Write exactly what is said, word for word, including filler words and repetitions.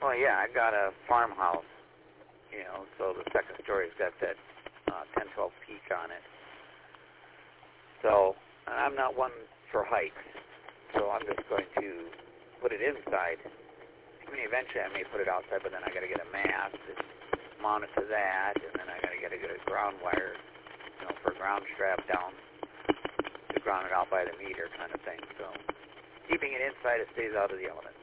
Well, yeah, I got a farmhouse, you know, so the second story's got that uh, ten twelve peak on it. So, and I'm not one for heights, so I'm just going to put it inside. I mean, eventually I may put it outside, but then I got to get a mast and mount it to that, and then I got to get a, get a ground wire, you know, for a ground strap down to ground it out by the meter kind of thing. So, keeping it inside, it stays out of the elements.